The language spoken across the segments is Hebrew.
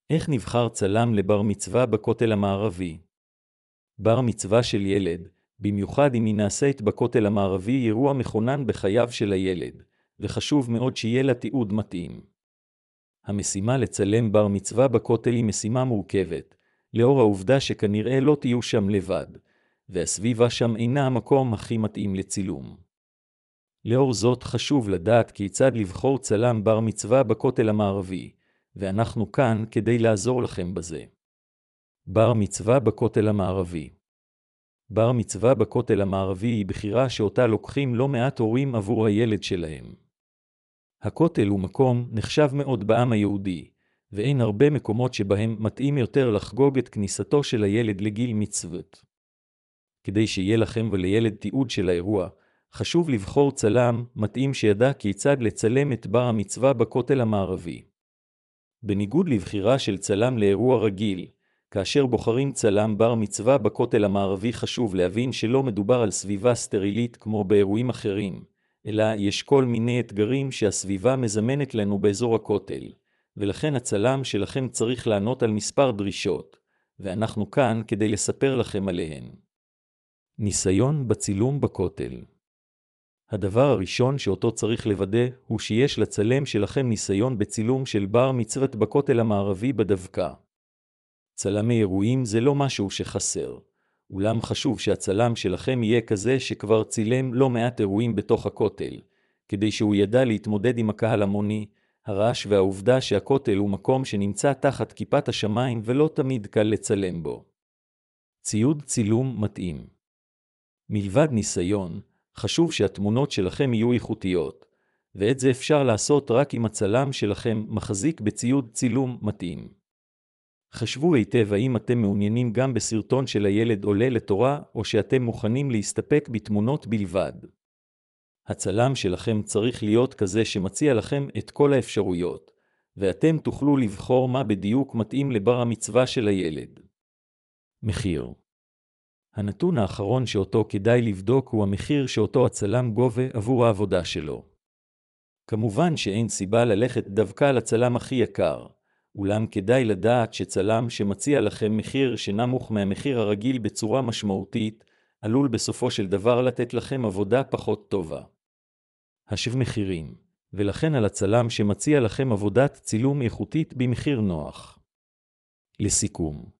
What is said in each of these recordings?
איך נבחר צלם לבר מצווה בכותל המערבי? בר מצווה של ילד, במיוחד אם היא נעשית בכותל המערבי, היא אירוע מכונן בחייו של הילד, וחשוב מאוד שיהיה לה תיעוד מתאים. המשימה לצלם בר מצווה בכותל היא משימה מורכבת, לאור העובדה שכנראה לא תהיו שם לבד, והסביבה שם אינה המקום הכי מתאים לצילום. לאור זאת חשוב לדעת כיצד לבחור צלם בר מצווה בכותל המערבי, ואנחנו כאן כדי לעזור לכם בזה. בר מצווה בכותל המערבי. בר מצווה בכותל המערבי היא בחירה שאותה לוקחים לא מעט הורים עבור הילד שלהם. הכותל הוא מקום נחשב מאוד בעם היהודי, ואין הרבה מקומות שבהם מתאים יותר לחגוג את כניסתו של הילד לגיל מצוות. כדי שיהיה לכם ולילד תיעוד של האירוע, חשוב לבחור צלם מתאים שידע כיצד לצלם את בר המצווה בכותל המערבי. בניגוד לבחירה של צלם לאירוע רגיל, כאשר בוחרים צלם בר מצווה בכותל המערבי חשוב להבין שלא מדובר על סביבה סטרילית כמו באירועים אחרים, אלא יש כל מיני אתגרים שהסביבה מזמנת לנו באזור הכותל, ולכן הצלם שלכם צריך לענות על מספר דרישות, ואנחנו כאן כדי לספר לכם עליהן. ניסיון בצילום בכותל. הדבר הראשון שאותו צריך לוודא הוא שיש לצלם שלכם ניסיון בצילום של בר מצוות בכותל המערבי בדווקא. צלמי אירועים זה לא משהו שחסר, אולם חשוב שהצלם שלכם יהיה כזה שכבר צילם לא מעט אירועים בתוך הכותל, כדי שהוא ידע להתמודד עם הקהל המוני, הרעש והעובדה שהכותל הוא מקום שנמצא תחת כיפת השמיים ולא תמיד קל לצלם בו. ציוד צילום מתאים. מלבד ניסיון, חשוב שהתמונות שלכם יהיו איכותיות, ואת זה אפשר לעשות רק אם הצלם שלכם מחזיק בציוד צילום מתאים. חשבו היטב האם אתם מעוניינים גם בסרטון של הילד עולה לתורה, או שאתם מוכנים להסתפק בתמונות בלבד. הצלם שלכם צריך להיות כזה שמציע לכם את כל האפשרויות, ואתם תוכלו לבחור מה בדיוק מתאים לבר המצווה של הילד. מחיר. הנתון האחרון שאותו כדאי לבדוק הוא המחיר שאותו הצלם גובה עבור העבודה שלו. כמובן שאין סיבה ללכת דווקא לצלם הכי יקר, אולם כדאי לדעת שצלם שמציע לכם מחיר שנמוך מהמחיר הרגיל בצורה משמעותית, עלול בסופו של דבר לתת לכם עבודה פחות טובה. השב מחירים, ולכן על הצלם שמציע לכם עבודת צילום איכותית במחיר נוח. לסיכום.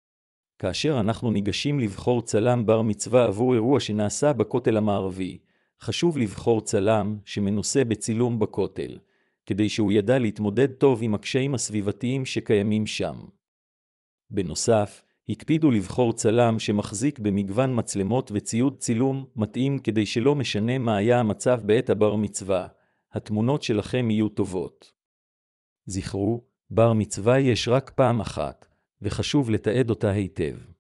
כאשר אנחנו ניגשים לבחור צלם בר מצווה עבור אירוע שנעשה בכותל המערבי, חשוב לבחור צלם שמנוסה בצילום בכותל, כדי שהוא ידע להתמודד טוב עם הקשיים הסביבתיים שקיימים שם. בנוסף, הקפידו לבחור צלם שמחזיק במגוון מצלמות וציוד צילום מתאים כדי שלא משנה מה היה המצב בעת הבר מצווה, התמונות שלכם יהיו טובות. זכרו, בר מצווה יש רק פעם אחת, וחשוב לתעד אותה היטב.